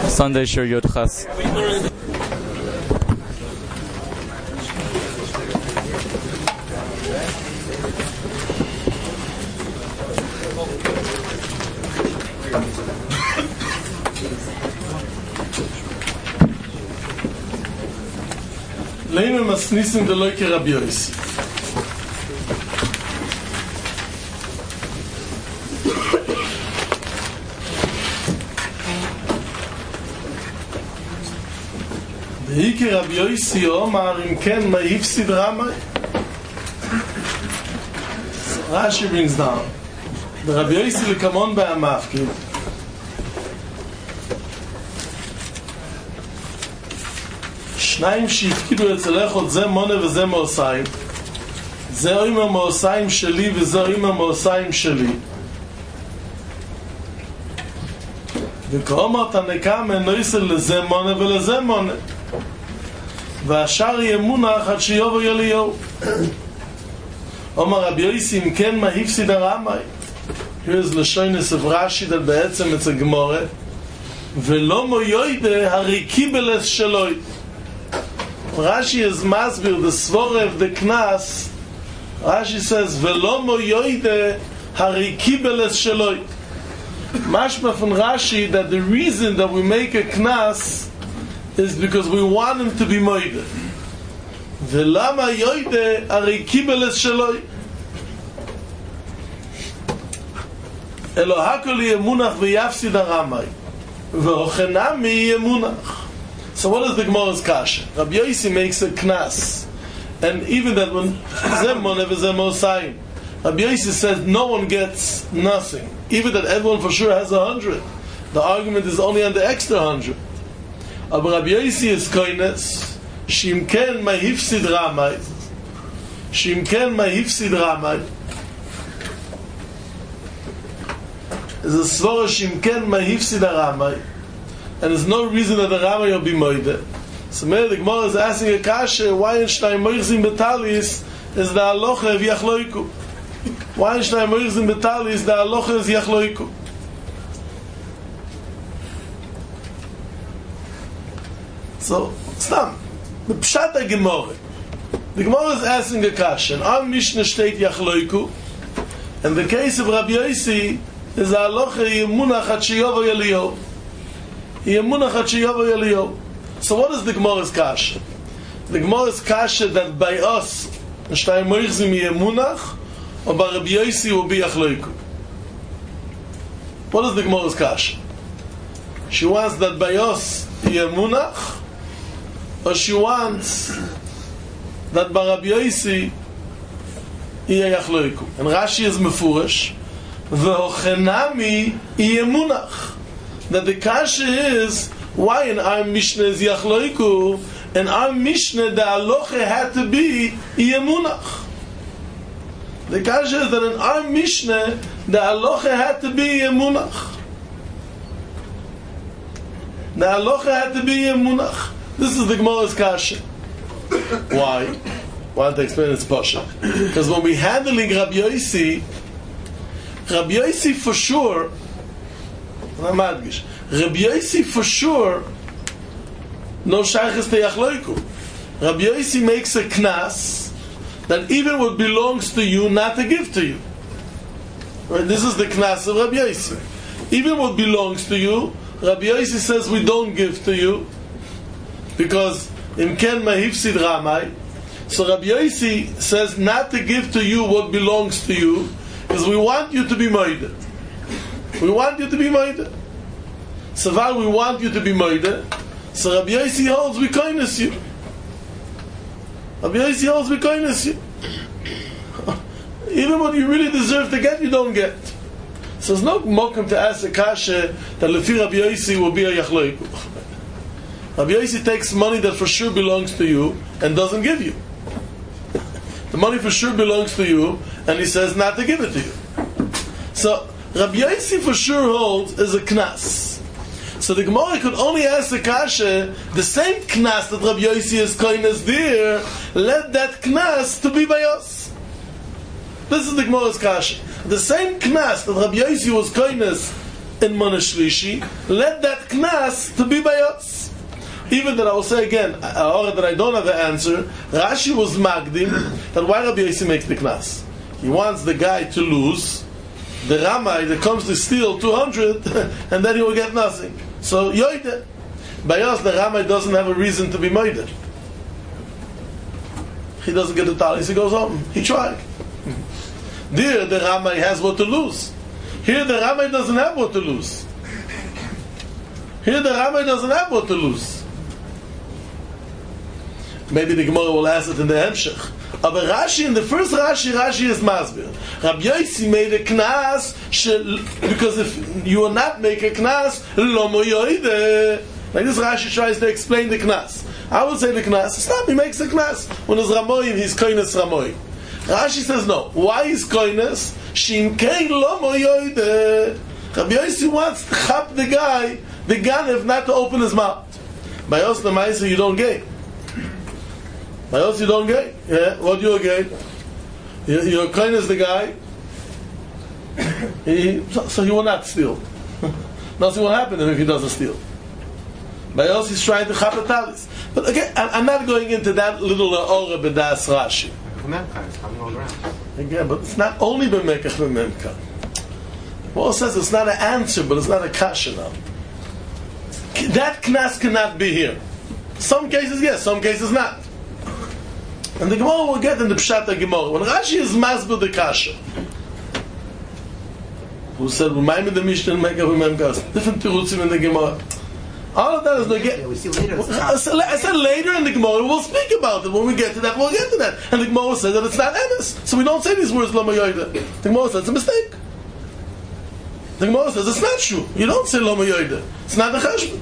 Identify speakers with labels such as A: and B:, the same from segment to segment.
A: Sunday Shir Yud Chas.
B: Leime masnissen de leuke Rabbi Yossi. Deike Rabbi Yossi Omar im ken ma hifsid Ramai. Rashi brings down. The Rabbi Yossi lekamon ba'amafki. שניים שהפקידו אצל אחד, זה מונה וזה מאוסיים, זה עם המאוסיים שלי וזה עם המאוסיים שלי, וכאומר תנקה מנויסל לזה מונה ולזה מונה, והשאר יהיה מונח עד שיובו יליהו. אומר רבי יוסי, אם כן מה הפסיד הרמי? here's לשוינס of Rashi that בעצם אצל גמורה, ולא מויוידה הרי קיבלס שלוי. Rashi is masbir the svore of the knas. Rashi says velo moyoide hari kibeles sheloi. Mashma from Rashi that the reason that we make a knas is because we want him to be moide. Velama yoide hari kibeles sheloi. Elohakoli emunach v'yafsid haramai v'ochenami emunach. So what is the Gemara's kasha? Rabbi Yossi makes a knas, and even that when Zemon ever Zemosayim, Rabbi Yossi says no one gets nothing. Even that everyone for sure has 100. The argument is only on the extra 100. But Rabbi Yossi is koines. Shimken mahifsid ramai. Shimken mahifsid ramai. Is a svara shimken mahifsid ramai. And there's no reason that the Rama will be moide. So maybe the Gemara is asking a kasha, why in Shnai Moichzim Betalis is the halacha of Yachloiku? Why in Shnai Moichzim Betalis the halacha is Yachloiku? So, Stam, the Pshat HaGemara. The Gemara is asking a kasha, and our Mishnah state Yachloiku, and the case of Rabbi Yossi is the halacha Yemunach Ad Sheyovo Yeliyahu. So what is the Gemara's kasha? The Gemara's kasha that by us Shnai Moichzim Yemunach or by Rabbi Yossi will be Achloiku. What is the Gemara's kasha? She wants that by us Yemunach, or she wants that by Rabbi Yossi Achloiku. And Rashi is mefurash V'ochenami Yemunach. That the kasha is why in our Mishnah is Yachloiku, and our Mishnah the halacha had to be Yemunach. The kasha is that in our Mishnah the halacha had to be Yemunach. The halacha had to be Yemunach. This is the Gemara's kasha. Why? Why to explain its pasha? Because when we handling Rabbi Yossi for sure. Rabbi Yossi for sure no shaykhis to Yachloiku. Rabbi Yossi makes a knas that even what belongs to you not to give to you. Right? This is the knas of Rabbi Yossi. Even what belongs to you, Rabbi Yossi says we don't give to you because im ken mahifsid ramai. So Rabbi Yossi says not to give to you what belongs to you because we want you to be moide. We want you to be moide. So while we want you to be moide, so Rabbi Yossi holds we kindness you. Rabbi Yossi holds we kindness you. Even what you really deserve to get, you don't get. So there's no mokum to ask a kasha that lefi Rabbi Yossi will be a yachloiku. Rabbi Yossi takes money that for sure belongs to you and doesn't give you. The money for sure belongs to you, and he says not to give it to you. So Rabbi Yossi for sure holds is a knas. So the Gemara could only ask the kasha, the same knas that Rabbi Yossi is kindness there, let that knas to be by us. This is the Gemara's kasha. The same knas that Rabbi Yossi was kindness in Mona Shlishi, let that knas to be bayos. Even that I will say again, or that I don't have the answer, Rashi was magdim that why Rabbi Yossi makes the knas. He wants the guy to lose, the Ramai that comes to steal 200, and then he will get nothing. So yoide. Bayos, the Ramai doesn't have a reason to be moide. He doesn't get the talis, he goes home. He tried. There, the Ramai has what to lose. Here, the Ramai doesn't have what to lose. Here, the Ramai doesn't have what to lose. Maybe the Gemara will ask it in the Hemshech. But Rashi, in the first Rashi is Masbir. Rabbi Yossi made a knas, because if you will not make a knas, lomo yoide. Like this Rashi tries to explain the knas. I would say the knas, stop, he makes a knas. When it's Ramoyim, he's koines Ramoy. Rashi says no. Why is koines? Shin kein lomo yoide. Rabbi Yossi wants to chap the guy, the ganev, not to open his mouth. By us the Maisa, you don't gain. By else you don't gain. Yeah, what do you gain? Your kind is the guy. So he will not steal. Nothing will happen to him if he doesn't steal. By else he's trying to chapatalis. But again, I'm not going into that little ora b'das Rashi. Again, but it's not only b'mekach b'memka. Paul says it's not an answer, but it's not a kasha now. That knas cannot be here. Some cases yes, some cases not. And the Gemara will get in the Pshat Gemara. When Rashi is masbir the kasha, who said, "Remind me the Mishnah and make up Memkas." Different tirutzim in the Gemara. All of that is the get.
A: We see later.
B: I said later in the Gemara we'll speak about it. When we get to that, we'll get to that. And the Gemara says that it's not emes, so we don't say these words Lama Yoida. The Gemara says it's a mistake. The Gemara says it's not true. You don't say Lama Yoida. It's not the cheshbon.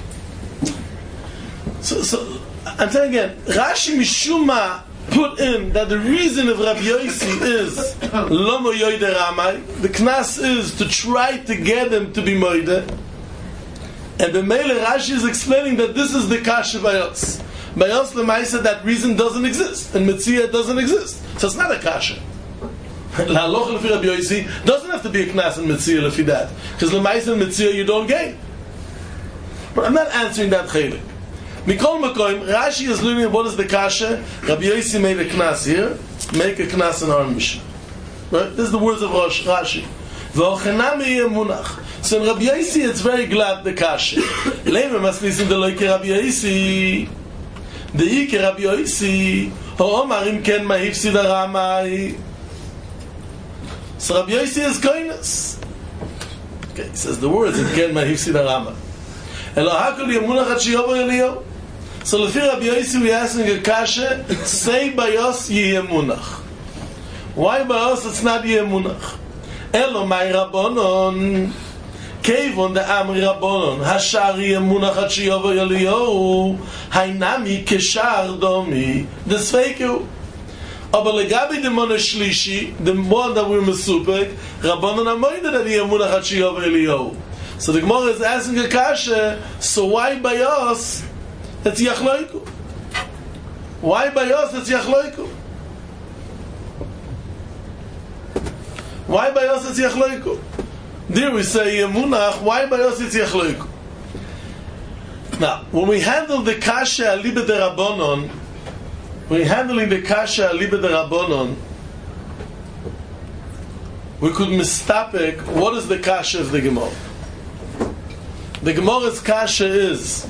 B: So I'm saying again, Rashi Mishuma put in that the reason of Rabbi Yossi is Lomo Yoide Ramai, the knas is to try to get him to be Moide, and the Mele Rashi is explaining that this is the Kasha Bayos. Bayos Lemaisa, that reason doesn't exist, and Metzia doesn't exist, so it's not a Kasha. La'aloch lefi Rabbi Yossi doesn't have to be a knas and Metzia lefi that, because Lemaisa and Metzia you don't gain. But I'm not answering that chelik. Mikol Makoim, Rashi is learning what is the kasha. Rabbi Yossi made a knas here. Make a knas in our Mishnah. Right? This is the words of Rashi. V'ochenami yemunach. So in Rabbi Yossi, it's very glad the kasha. Leime must listen to loike Rabbi Yossi. The Ike Rabbi Yossi. Ho'omar im ken mahifsi Ramai. So Rabbi Yossi is koines. Okay, he says the words im ken mahifsi Ramai. Elohakol yemunach at shiyobo Eliyahu. So lefi Rabbi Yossi we asking a kasha, say bayos yemunach. Why bayos it's not yemunach? Elo mai rabbonon, kevon de amri rabbonon, hashar yemunach at shiyobo Eliyahu, hainami keshar domi, desfeiku. Aber legabi de mona shlishi, the one that we're mesupek, rabbonon amoyde that yemunach at shiyobo Eliyahu. So the Gemara is asking a kasha, so why bayos it's yachloiku? Why bayos it's yachloiku? Why bayos it's yachloiku? There we say yemunach, why bayos it's yachloiku? Now, when we handle the kasha alibe de rabbonon, we're handling the kasha alibe de rabbonon, we could mistapek, what is the kasha of the Gemara? The Gemara's kasha is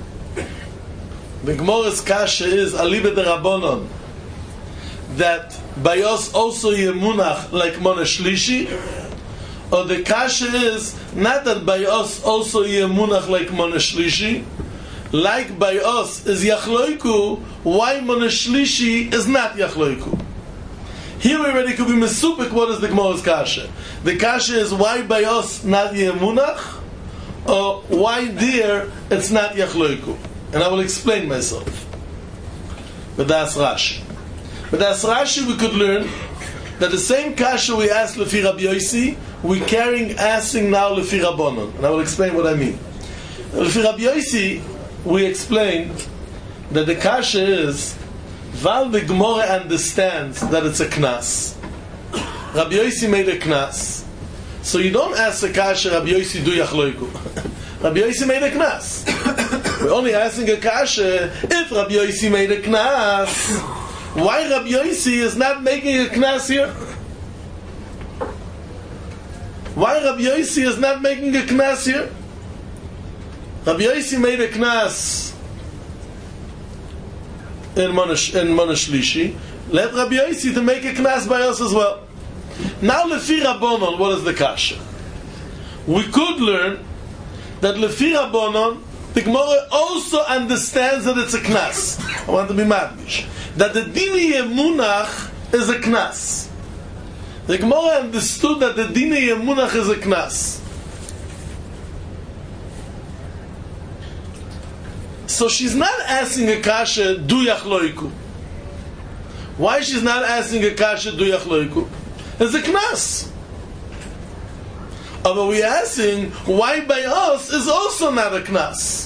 B: alibe de rabbonon, that bayos also yemunach like mona shlishi, or the kasha is not that bayos also yemunach like mona shlishi, like bayos is yachloiku, why mona shlishi is not yachloiku. Here we already could be mesupik. What is the Gemara's kasha? The kasha is why bayos not yemunach, or why there it's not yachloiku. And I will explain myself. But that's Rashi. But that's Rashi we could learn that the same kasha we asked lefi Rabbi Yossi, we're asking now lefi Rabbonon. And I will explain what I mean. Lefi Rabbi Yossi, we explained that the kasha is while the Gemara understands that it's a knas. Rabbi Yossi made a knas. So you don't ask the kasha, Rabbi Yossi du yachloiku. Rabbi Yossi made a knas. We're only asking a kasha, if Rabbi Yossi made a knas, why Rabbi Yossi is not making a knas here? Why Rabbi Yossi is not making a knas here? Rabbi Yossi made a knas in Monashlishi. Let Rabbi Yossi to make a knas by us as well. Now, Lefi Rabbanon, what is the kasha? We could learn that Lefi Rabbanon, the Gemara also understands that it's a knas. I want to be madmish. That the dini yemunach is a knas. The Gemara understood that the dini yemunach is a knas. So she's not asking a kasha, du yachloiku. Why she's not asking a kasha, du yachloiku? It's a knas. But we're asking, why by us is also not a knas?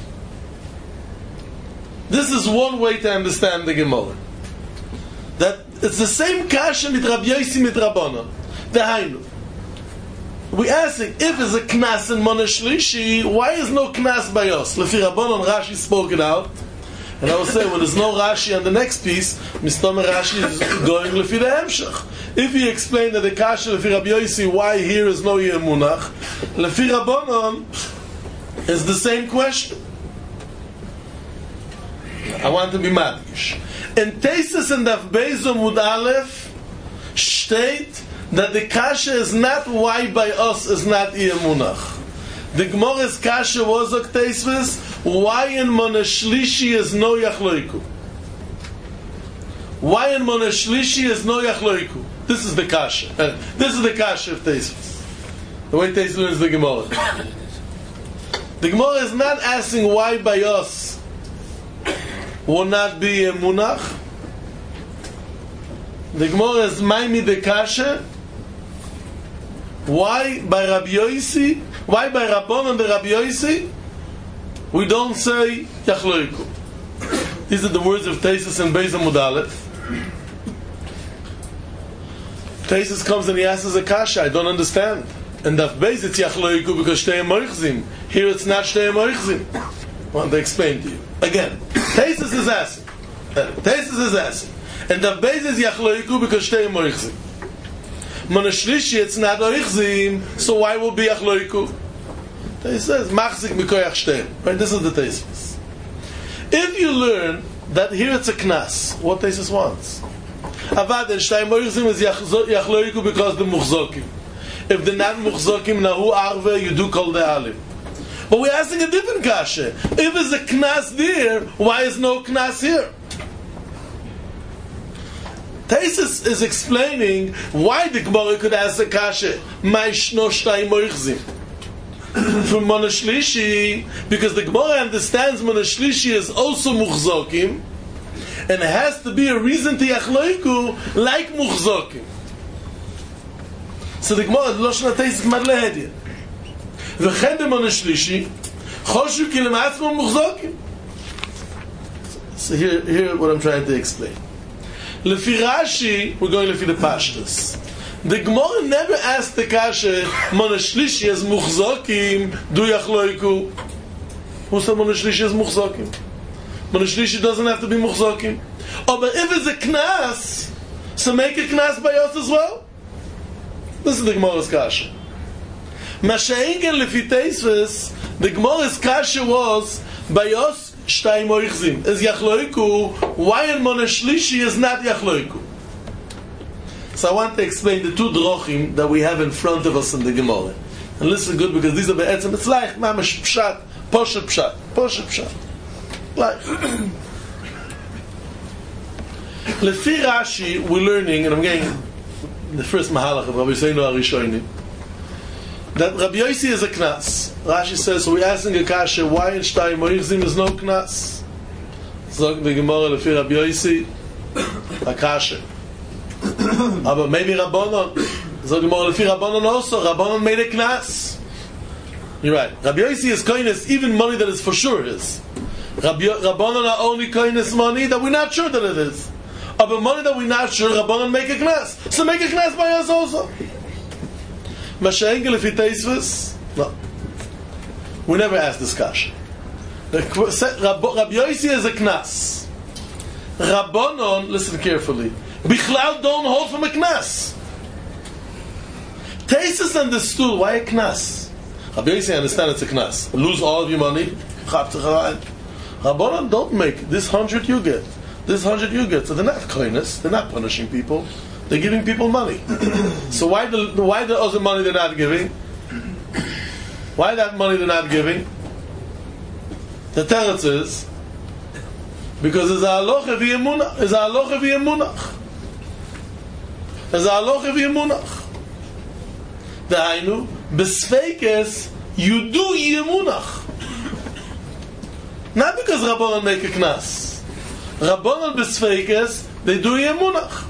B: This is one way to understand the Gemara. That it's the same kasha mit Rabbi Yossi mit Rabbanon. Dehainu. We're asking, if it's a knas in Monashlishi, why is no knas by us? Lefi Rabbanon, Rashi spoke it out. And I will say, when there's no Rashi on the next piece, Mr. Rashi is going Lefi the Hemshach. If he explained that the kasha Lefi Rabbi Yossi, why here is no Yemunach, Lefi Rabbanon is the same question. I want to be madgish. In Tesis and Daf Beis Amud Aleph state that the kasha is not why by us is not Yemunach. The Gemara's kasha was a Tesis, why in Monashlishi is no Yachloiku? Why in Monashlishi is no Yachloiku? This is the kasha. This is the kasha of Tesis. The way Tesis learns the Gemara. The Gemara is not asking why by us will not be a munach. The Gemara is maimi the kasha. Why by Rabbi Yossi? Why by Rabban and the Rabbi Yossi we don't say Yachloiku? These are the words of Tesis and Beis Amud Aleph. Tesis comes and he asks a kasha, I don't understand. And Daf Beis it's Yachloiku because Shtei Moichzim. Here it's not Shtei Moichzim. I want to explain to you. Again, Tesis is asking. And Daf Beis is Yachloiku because Shtei Moichzim. Monashlishi it's not Oichzim, so why will be Yachloiku? He says, Machzik Mikoyach Shtei. Right, this is the Tesis. If you learn that here it's a knas, what Tesis wants? Avad and Shtei Moichzim is Yachloiku because the Muchzokim. If the not Muchzokim Nahu Arve, you do call the Alim. But we're asking a different kasha. If there's a knas there, why is no knas here? Tesis is explaining why the Gemara could ask the kasha, Ma'ishno Shtei Moichzim. From Monashlishi, because the Gemara understands Monashlishi is also Muchzokim, and it has to be a reason to Yachloiku like Muchzokim. So the Gemara, Loshna Tesis Madlehedya. V'chen de Monashlishi, Choshu ki lematzmo Muchzokim. So here what I'm trying to explain. Lefi Rashi, we're going Lefi the Pashtus. The Gemara never asked the kasha, Monashlishi is Muchzokim, du Yachloiku. Who said Monashlishi is Muchzokim? Monashlishi doesn't have to be Muchzokim. Oh, but if it's a knas, so make a knas by us as well? This is the Gemara's kasha. Masha'inken Lefi Teisves, the Gemara's kasha was, by us, Shtei Moichzim, is Yachloiku, why in Monashlishi is not Yachloiku? So I want to explain the two drochim that we have in front of us in the Gemara. And listen good, because these are be'etzem, it's like mamash pshat, poshet pshat, like. Lefi Rashi, we're learning, and I'm getting the first mahalach of Rabbi Yossi Arishonim, that Rabbi Yossi is a knas. Rashi says, so we're asking a kasha, why in Shtei Moichzim is no knas? So the Gemara Lefi Rabbi Yossi, a kasha. But maybe Rabbanon. So the Gemara Lefi Rabbanon also. Rabbanon made a knas. You're right. Rabbi Yossi is koines even money that is for sure is. Rabbanon are only koines money that we're not sure that it is. But money that we're not sure, Rabbanon make a knas. So make a knas by us also. Masha'engel if he tastes? No. We never asked this kasha. Rabbi Yossi is a knas. Rabbanon, listen carefully, Bichlal don't hold from a knas. Taisus understood why a knas. Rabbi Yossi understand it's a knas. Lose all of your money. Rabbanon don't make this 100 you get. This 100 you get. So they're not kindness. They're not punishing people. They're giving people money. So why the other money they're not giving? Why that money they're not giving? The teretz is because there's a halacha v'yemunach. There's a halacha v'yemunach. There's a halacha v'yemunach. Dahainu, besfeikes, you do yemunach. Not because Rabbanan make a knas. Rabbanan besfeikes, they do yemunach.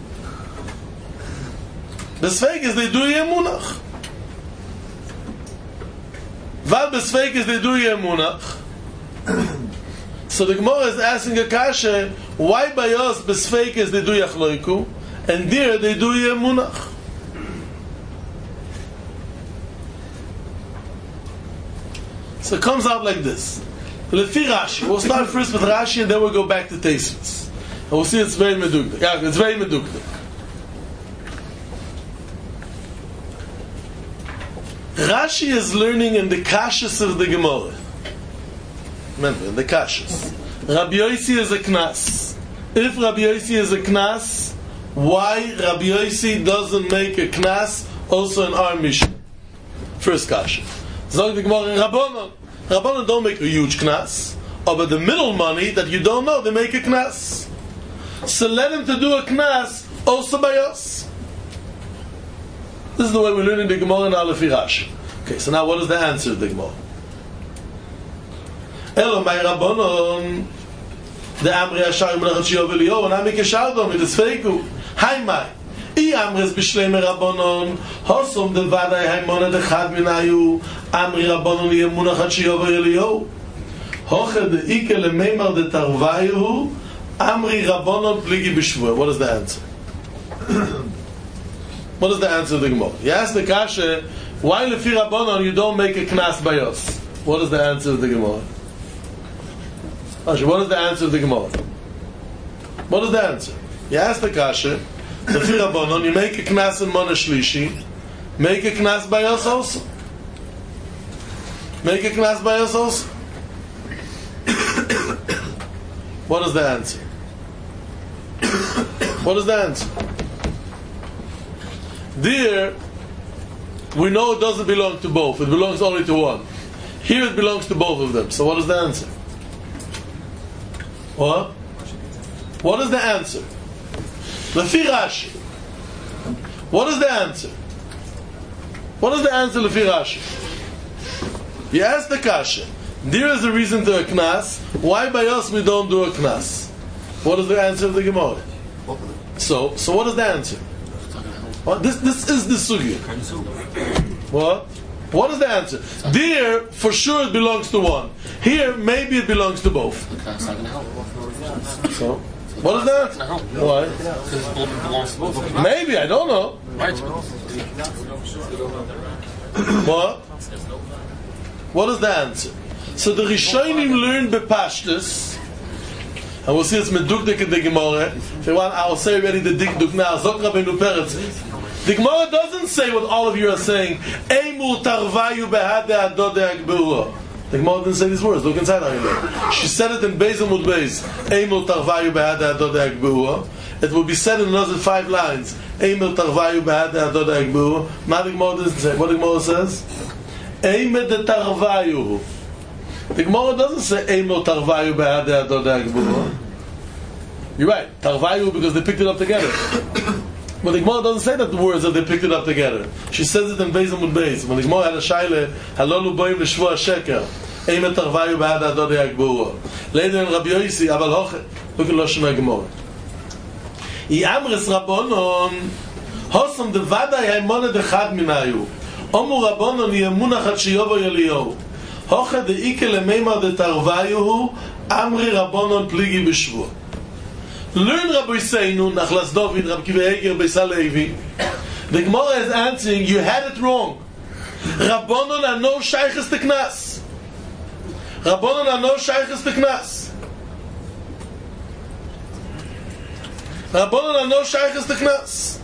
B: Besfeikes, they do yemunach. Val besfeikes, they do yemunach. So the Gemara is asking a kasha, why by us besfeikes they do yachloiku, and there they do yemunach? So it comes out like this. Lefi Rashi. We'll start first with Rashi and then we'll go back to Tosfos. And we'll see it's very medukdik. Yeah, it's very medukdik. Rashi is learning in the kashas of the Gemara. Remember, in the kashas. Rabbi Yossi is a knas. If Rabbi Yossi is a knas, why Rabbi Yossi doesn't make a knas also in our mission? First kasha. Zog the Gemara, Rabbanon don't make a huge knas, but the middle money that you don't know, they make a knas. So let him to do a knas also by us. This is the way we learn in the Gemara in Aleph Rashi. Okay, so now what is the answer of the Gemara? Elo my Rabbanon, the Amri Ashar Menachat Shiyov Eliyahu, and Amik Eshardom, it is feiku. Hai mai. I Amres B'Shleim Rabbanon, Hosom the Vadai Haimona the Chad Minayu, Amri Rabbanon Yemunachat Shiyov Eliyahu, Hoche the Ike LeMeimar the Tarvayu, Amri Rabbanon Pligi B'Shvua. What is the answer? What is the answer of the Gemara? You ask the kasha, why Lefi Rabbanon you don't make a knas by us? What is the answer of the Gemara? What is the answer of the Gemara? What is the answer? You ask the kasha, Lefi Rabbanon, you make a knas in Mona Shlishi, make a knas by us also. Make a knas by us also. What is the answer? What is the answer? There, we know it doesn't belong to both. It belongs only to one. Here it belongs to both of them. So what is the answer? What? What is the answer? Lefi Rashi. What is the answer? What is the answer Lefi Rashi? You ask the kasha. There is a reason to a knas. Why by us we don't do a knas? What is the answer of the Gemara? So what is the answer? Well, this is the sugya. What? What is the answer? There, for sure it belongs to one. Here, maybe it belongs to both. So, what is that? Why? Maybe, I don't know. What? What is the answer? So the Rishonim learned Bepashtus, and we'll see it's medukdik in the Gemara. If you want, I'll say already the dikduk now. Zok Rabbeinu Peretz. The Gemara doesn't say what all of you are saying. Eimur tarvayu behade adode agbeua. The Gemara didn't say these words. Look inside her. She said it in Beis Amud Beis. Eimur tarvayu behade adode agbeua. It will be said in another 5 lines. Eimur tarvayu behade adode agbeua. Now the Gemara doesn't say. What the Gemara says? Eimed tarvayu. The Gemara doesn't say Eimur tarvayu behade adode agbeua. You're right. Tarvayu because they picked it up together. But the Gemara doesn't say that the words that they picked it up together. She says it in Beis Amud Beis. When the Gemara had a shaila, halolu boim l'shvua sheker, eimet tarvayu b'had adode yagbuah. Later in Rabbi Yossi, aval hoche. Look at Lashon HaGemara. Yamres Rabbanon, hosam de vadai haimone de chad minayu. Omu Rabbanon yemunachat shiyovo yeliyahu. Hoche de ike lemeimar de tarvayu, amri Rabbanon pligi b'shvua. Learn Rabbi Seinu, Nachlas David, Rabbi Kiva Eger, Beis Halevi. The Gemara is answering, you had it wrong. Rabbanon are no shaykhs to knas. Rabbanon are no shaykhs to knas. Rabbanon are no shaykhs to knas.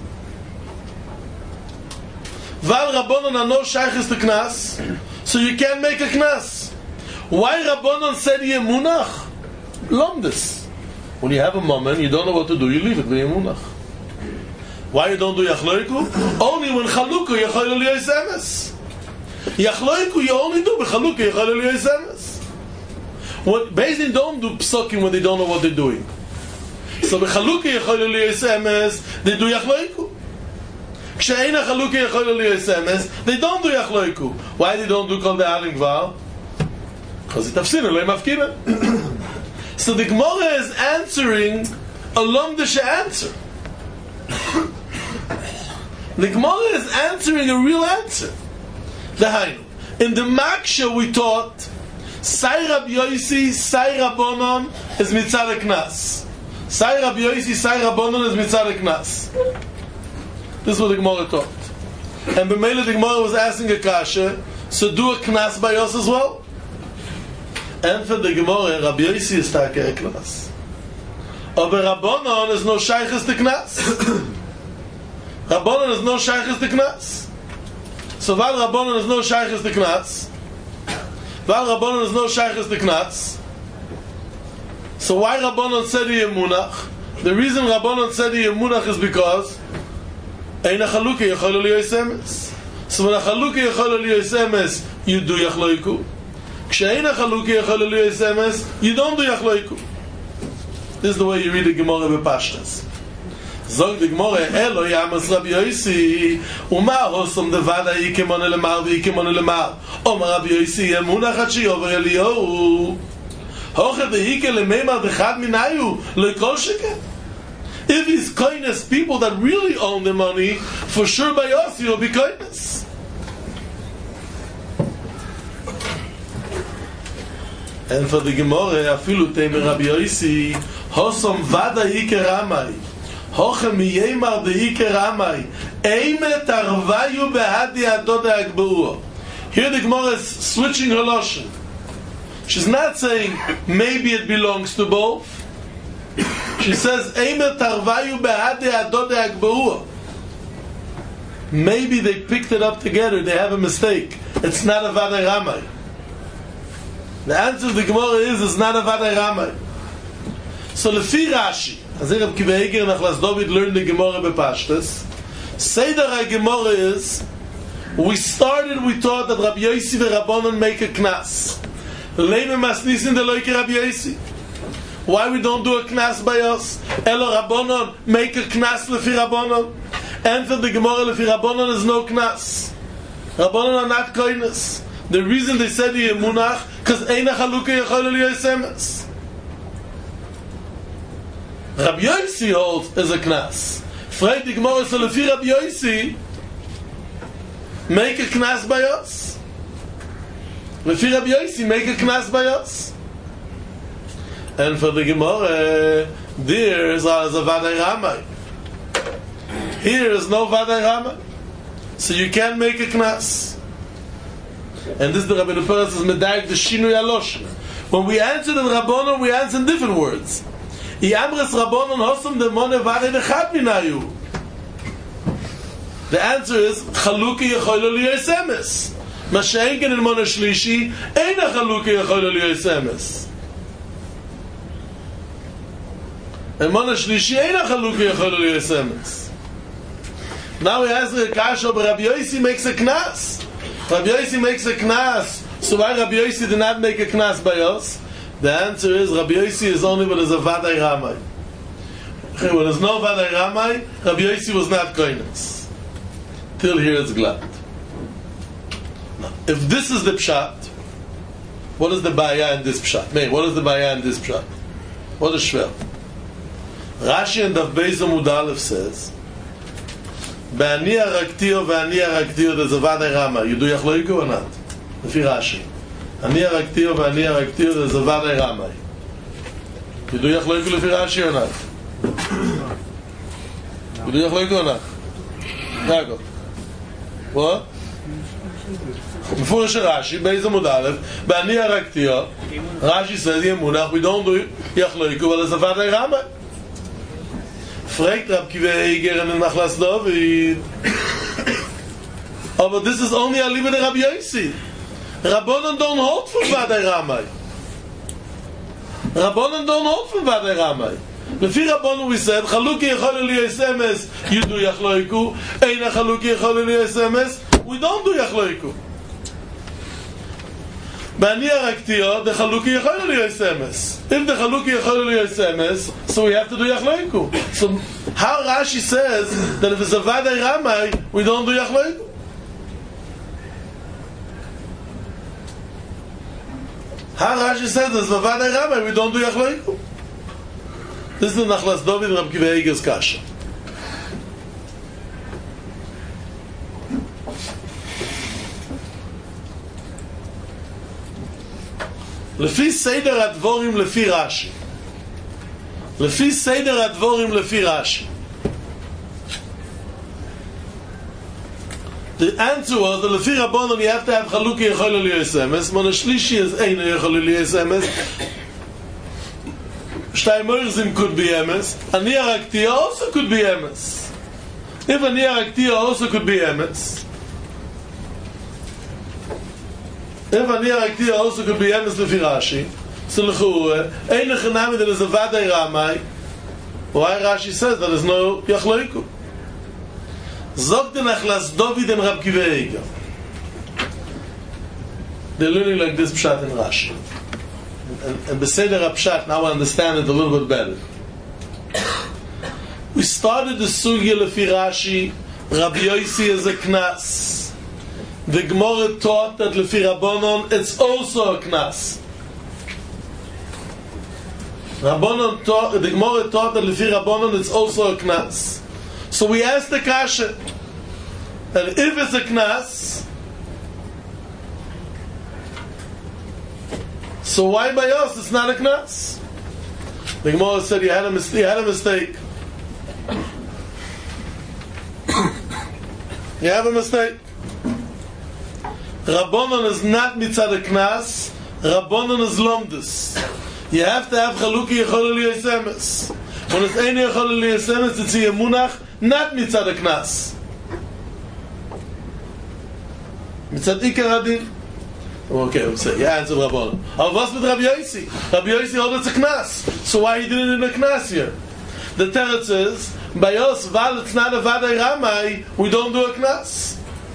B: Val Rabbanon are no shaykhs to knas, so you can't make a knas. Why Rabbanon said yemunach? Lomdus. When you have a moment, you don't know what to do, you leave it with yemunach. Why you don't do yachloiku? Only when chalukah yachol liyos emes. Yachloiku you only do, but chalukah yachol liyos emes. What Beis don't do psukim when they don't know what they're doing. So b'chalukah yachol liyos emes, they do yachloiku. Ksheina chalukah yachol liyos emes, they don't do yachloiku. Why they don't do kol de'alim gvar? Because it tafsina lo mafkina. So the Gemara is answering a lomdisha answer. The Gemara is answering a real answer. In the Maksha we taught Sai Rabbi Yosi, Sai Rabbanon is mitzad knas. Sai Rabbi Yosi, Sai Rabbanon is mitzad knas. This is what the Gemara taught. And B'meila the Gemara was asking a kasha, so do a knas by us as well? And for the Gemara, Rabbi Yosi is take a knas. Aber Rabbanon is no shaykhs to knas. Rabbanon is no shaykhs to knas. So while Rabbanon is no shaykhs to knas, so why Rabbanon said yemunach? The reason Rabbanon said yemunach is because ein chalukah yachol liyos emes. So when a chalukah yachol liyos emes, you do yachloiku. Kshein chalukah yachol liyos emes, you don't do yachloiku. This is the way you read the Gemara b'Pashtas. Zog the Gemara, Elo yamas Rabbi Yosi, Umar hosam devada ikemon elemar v'ikemon elemar. Omar Rabbi Yosi yemunach hachi over Eliyahu. Hoche dehike lemeimar dechad minayu lekol sheken. If he's kindness, people that really own the money, for sure by us you'll be kindness. And for the Gemara, afilu teimer Rabbi Yosi, hosam vada ike ramai. Hoche miyemar deike ramai. Eimet arvayu behadi adod agberuah. Here the Gemara is switching her lashon. She's not saying maybe it belongs to both. She says Eimet arvayu behadi adod agberuah. Maybe they picked it up together. They have a mistake. It's not a vada ramai. The answer of the Gemara is it's not a vada ramai. So lefi Rashi, as Reb Kiva Eiger and Achlas David learned the Gemara b'Pashtas. Seder HaGemara is, we thought that Rabbi Yosi and Rabbanon make a knas. Leime masnisin de loike Rabbi Yosi. Why we don't do a knas by us? Elo Rabbanon make a knas lefi Rabbanon. Answer the Gemara lefi Rabbanon is no knas. Rabbanon are not kindness. The reason they said the Yemunach, because Eina Chalukah Yachol Liyos Emes. Rabbi Yosi holds as a knas. Freit the Gemara, so lefi Rabbi Yosi make a knas by us. Lefi Rabbi Yosi make a knas by us. And for the Gemara, there is a vadai ramai. Here is no vadai ramai, so you can't make a knas. And this is the Rabbi Neferes is medaik the shinui alosh. When we answer in Rabbanon, we answer in different words. The answer is Chalukah yachol liyos emes. Masha'enken in Mona Shlishi eina Chalukah yachol liyos emes. In Mona Shlishi eina Chalukah yachol liyos emes. Now we ask the kasha, but Rabbi Yosi makes a knas. Rabbi Yosi makes a knas. So why Rabbi Yosi did not make a knas by us? The answer is Rabbi Yosi is only when there's a vadai ramai. When there's no vadai ramai, Rabbi Yosi was not koines. Till here it's glad. Now, if this is the pshat, what is the baya in this pshat? Man, what is the baya in this pshat? What is shver? Rashi and Daf Beis Amud Aleph says, "Ba'ani haraktiyo ve'ani haraktiyo." There's a vadai ramai. You do yachloiku or not? Lefi Rashi. Ani haraktiyo ve'ani haraktiyo, there's a vadai ramai. You do yachloiku lefi Rashi or not? You do yachloiku or not? Jacob. What? Before Rashi, Beis Amud Aleph, Bani Araktiya, Rashi says, Yemunach, we don't do Yachloiku, but it's a Vadai Rama. Fragt Rab Kiva Eiger in Nachlas David. Oh, but this is only a Liebe de Rabbi Yossi. Rabbonon don't hold from Vadai Rama. Rabbonon don't hold from Vadai Rama. Lefi Rabbonon we said, Chaluki Yechol Eli Esemes, you do Yachloiku. Eina Chaluki Yechol Eli Esemes, we don't do Yachloiku. Bani Araktiya, the Chaluki Yechol Eli Esemes. If the Chaluki Yechol Eli Esemes, so we have to do Yachloiku. So how Rashi says that if it's a Vadai Ramai, we don't do Yachloiku? How Rashi says that if it's a Vadai Ramai, we don't do Yachloiku? This is the Nachlas David Rab Kiva Eiger's Kasha. לפי סדר הדבורים לפי רש"י. לפי סדר הדבורים לפי רש"י. The answer was that לפי רבונן you have to have חלוקי יכול לי אס-אמס, מונה שלישי is אינו יכול לי אס-אמס, שתי מורזים could be אמס, אני הרגתיה also could be אמס. If אני הרגתיה also could be אמס, if אני הרגתיה also could be אמס לפי רש"י, so לכאורה, אין החנמי that is a vadai ramai, why Rashi says that there is no yachloiku. Zog the Nachlas David and Rab Kiva Eiger. They're learning like this pshat in Rashi. And Beseder Pshat, now I understand it a little bit better. We started the sugya lefi Rashi, Rabbi Yossi is a knas. The Gemara taught that lefi Rabbanon it's also a knas. Rabbanon taught, the Gemara taught that lefi Rabbanon it's also a knas. So we asked the kasha, and if it's a knas, so why by us it's not a knas? The Gemara said you had a mistake. You have a mistake. Rabbanon is not mitzad a knas. Rabbanon is lomdus. You have to have chaluki yechol li esemes. When it's ein yechol li esemes, it's a yemunach, not mitzad a knas. Mitzad ikar adin. Okay, we'll say, yeah, answer Rabbanon. But what's with Rabbi Yossi? Rabbi Yossi held it's a knas. So why he did it in a knas here? The teretz is, by us, val it's not a vadai ramai, we don't do a knas.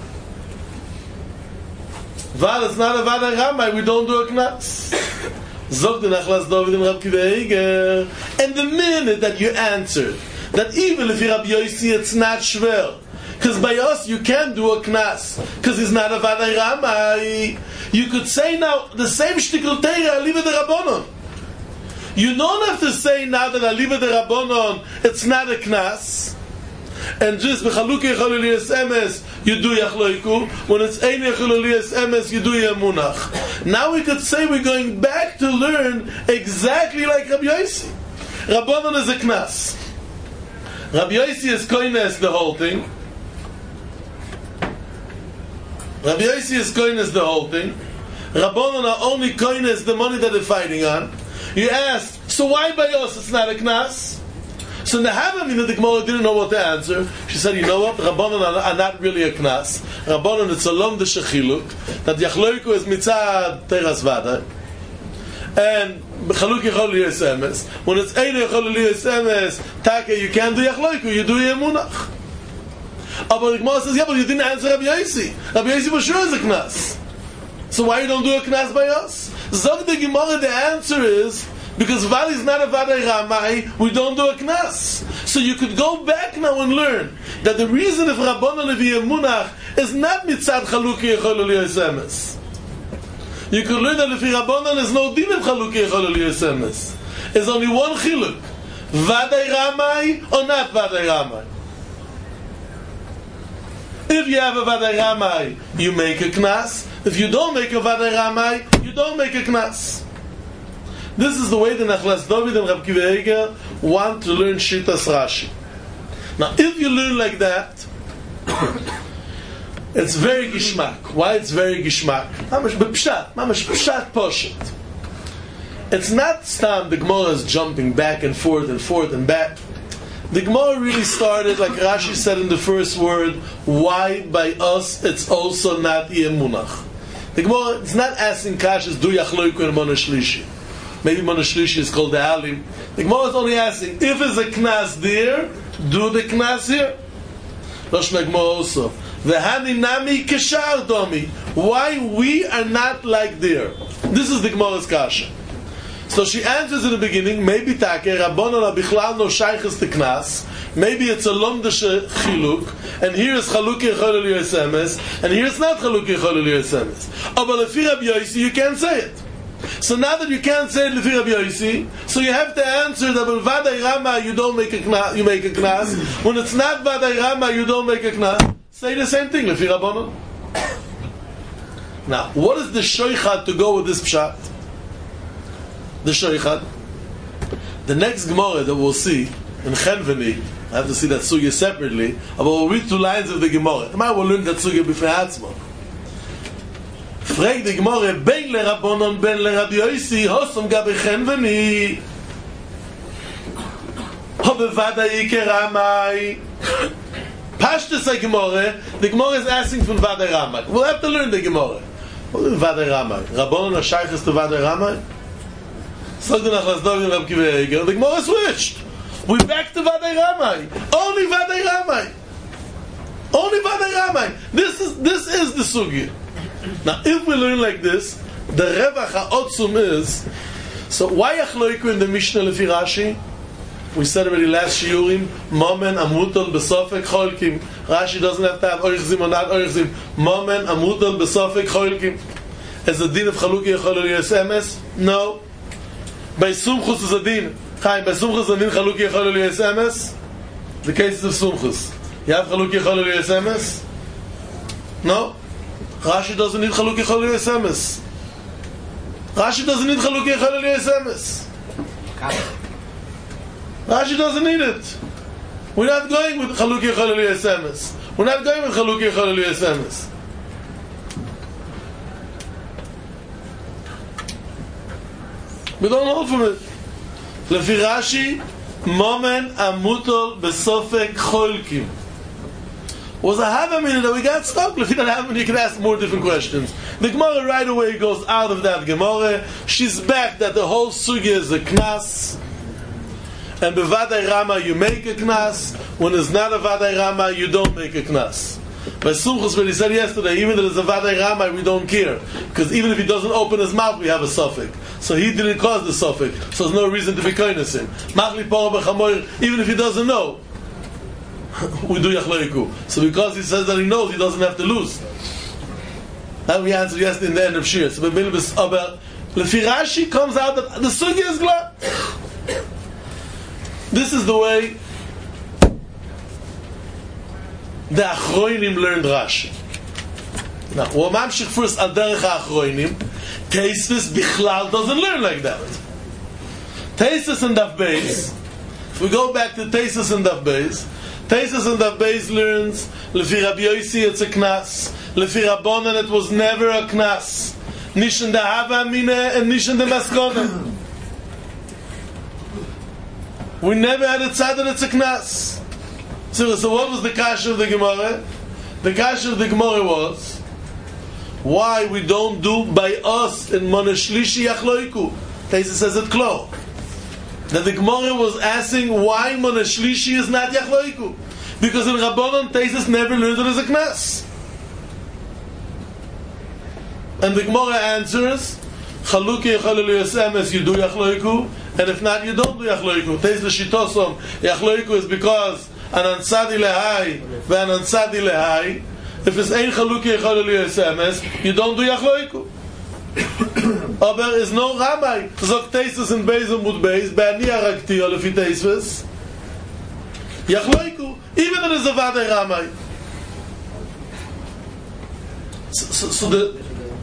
B: Val it's not a vadai ramai, we don't do a knas. Zog the Nachlas David and Rab Kiva Eiger. And the minute that you answered that even if you're Rabbi Yossi, it's not shver, because by us you can't do a knas, because it's not a vadai ramai, you could say now the same shtikul teira aliva de rabbonon. You don't have to say now that aliva de rabbonon it's not a knas, and just b'chaluki yechol li esemes you do yachloiku. When it's ein yechol li esemes you do yemunach. Now we could say we're going back to learn exactly like Rabbi Yossi. Rabbonon is a knas. Rabbi Yossi is koines the whole thing. Rabbi Yossi is koines the whole thing. Rabbonon are only koines the money that they're fighting on. You asked, so why by us it's not a knas? So Nehavamina the Gemara didn't know what to answer. She said, you know what? Rabbanon are not really a knas. Rabbanon it's a lom de shechiluk. That yachloiku is mitzad teras vada. And b'chaluk yechol li esemes. When it's ein yechol li esemes, take you can't do yachloiku, you do yemunach. But the Gemara says, yeah, but you didn't answer Rabbi Yossi. Rabbi Yossi for sure is a knas. So why you don't do a knas by us? Zog the Gemara, the answer is because Val is not a vadai ramai, we don't do a knas. So you could go back now and learn that the reason if Rabbanon Levi Yemunach is not mitzad chaluki yechol li esemes. You could learn that if Rabbanon is no din of chaluki yechol li esemes. There's only one chiluk: vadai ramai or not vadai ramai. If you have a vadai ramai, you make a knas. If you don't make a vadai ramai, you don't make a knas. This is the way the Nachlas David and Rab Kiva Eiger want to learn Shittas Rashi. Now, if you learn like that, It's very gishmak. Why it's very gishmak? Mamash pshat poshet. It's not stam the Gemara is jumping back and forth and forth and back. The Gemara really started, like Rashi said in the first word, why by us it's also not Yemunach. The Gemara is not asking Kashas, do Yachloiku and Mona Shlishi. Maybe Mona Shlishi is called the Alim. The Gemara is only asking, if there's a Knas there, do the Knas here. Rosh Gemara also. V'hani nami keshar domi. Why we are not like there? This is the Gemara's Kasha. So she answers in the beginning, maybe take Rabbanon bichlal no shaychus to Knas. Maybe it's a lomdeshe chiluk, and here is chaluki yecholel yosemes, and here it's not chaluki yecholel yosemes. But lefi Rabbi Yosi, you can't say it. So now that you can't say it lefi Rabbi Yosi, so you have to answer that when vaday rama you don't make a knas, you make a knas. When it's not vaday rama, you don't make a knas. Say the same thing lefi Rabbanon. Now, what is the shoichat to go with this pshat? The shoichat. The next Gemara that we'll see in Chenveni, I have to see that sugya separately, but we'll read 2 lines of the Gemara. Tomorrow we'll learn that sugya b'fnei atzmo. Frag the Gemara, ben leRabbanon ben leRabbi Yosi, hosom gabe Chenveni, bevadai keramai. Pashtus a Gemara, the Gemara is asking from vadai ramai. We'll have to learn the Gemara. What is vadai ramai? Rabbanon are shaychus to vadai ramai? The Gemara switched. We back to Vadei Ramai. Only Vadei Ramai. Only Vadei Ramai. This is the sugya. Now, if we learn like this, the revach ha'otzum is. So why achloiku in the Mishnah lefi Rashi? We said already last shiurim. Momen amuton besofek cholkim. Rashi doesn't have to have oichzim or not oichzim. Momen amuton besofek cholkim. As a din of chaluki yecholel yosemes? No. By Sumchus is a din. Chaim, by Sumchus is a din Chaluki Yecholel Yosemes. The cases of Sumchus. You have Chaluki Yecholel Yosemes? No. Rashi doesn't need Chaluki Yecholel Yosemes. Rashi doesn't need Chaluki Yecholel Yosemes. Rashi doesn't need it. We're not going with Chaluki Yecholel Yosemes. We're not going with Chaluki Yecholel Yosemes. We don't hold from it. Lefi Rashi, Momen amutol besofek cholkim. Was a half a minute that we got stuck. Lefi that half a minute, you can ask more different questions. The Gemara right away goes out of that Gemara. She's back that the whole sugya is a knas. And bevadai rama you make a knas. When it's not a vadai rama, you don't make a knas. By Sumchus, when he said yesterday, even if it's a vadai rama, we don't care. Because even if he doesn't open his mouth, we have a suffix. So he didn't cause the suffix, so there's no reason to be kindness him. Machli pora b'chamoyer, even if he doesn't know, we do yachloiku. So because he says that he knows, he doesn't have to lose. That we answered yesterday in the end of Shir. So Lefi Rashi comes out that the sugya is glad. This is the way the Achroinim learned Rashi. Now, we'll mamshich first al derech Achroinim. Taisus Bichlal doesn't learn like that. Taisus and Daf Beis, if we go back to Taisus and Daf Beis, Taisus and Daf Beis learns Lefi Rabbi Yosi it's a knas, Lefi Rabbanon it was never a knas, Nishan de Hava Amina and Nishan de Maskona. We never had a tzad that it's a knas. So what was the kasha of the Gemara? The kasha of the Gemara was why we don't do by us in Mona Shlishi Yachloiku. Taisus says it klo. That the Gemara was asking why Mona Shlishi is not Yachloiku. Because in Rabbanon, Taisus never learned it as a knas. And the Gemara answers, Chaluki Yecholel Yosemes, you do Yachloiku, and if not, you don't do Yachloiku. Taisus Shitosom, Yachloiku is because Anan Tzadi Lehai, Ve'anan Tzadi Lehai. If it's ein chaluki yecholel yosemes, you don't do yachloiku. Aber there is no Ramai. Zok Taisus in Beis Amud Beis, Be'ani Arakti Lefi Taisus. Yachloiku, even if it's a vadei Ramai. So the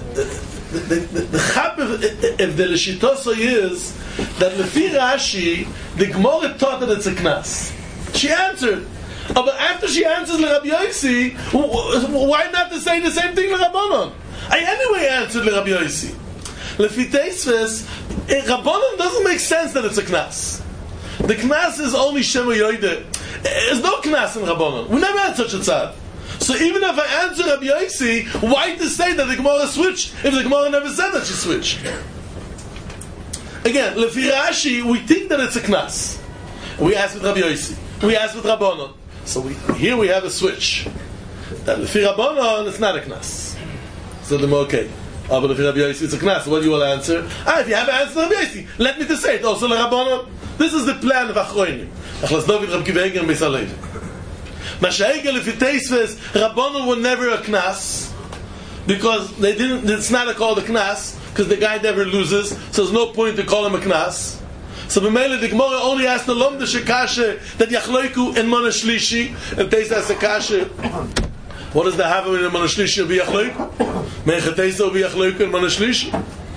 B: chap if the Leshitoso is that Lefi Rashi, the Gemara taught that it's a knas. She answered. But after she answers Rabbi Yossi, why not to say the same thing to Rabbanon? I anyway answered Rabbi Yossi. Lefi Teisves, Rabbanon doesn't make sense that it's a knas. The knas is only Shema Yoide. There's no knas in Rabbanon. We never had such a tzad. So even if I answer Rabbi Yossi, why to say that the Gemara switched if the Gemara never said that she switched? Again, Lefi Rashi, we think that it's a knas. We asked with Rabbi Yossi. We asked with Rabbanon. So here we have a switch. That Lefi Rabbanon, it's not a knas. So the okay. But Lefi Rabbi Yossi, it's a knas. What do you will answer? If you have an answer to Rabbi Yossi, let me to say it. Also, Rabbanon. This is the plan of Achroinim. Achlas David, Rab Kiva Eger, and Beis HaLevi. Masha'egel, if it tastes, Rabbanon were never a knas because they didn't. It's not a call to knas because the guy never loses, so there's no point to call him a knas. So b'meila the Gemara only asked the lomda shekashe that yachloiku in mana shlishi, and Teisa has a kashe. What does the have in mana shlishi be yachloiku? Meichet Teisa be yachloiku in mana shlishi,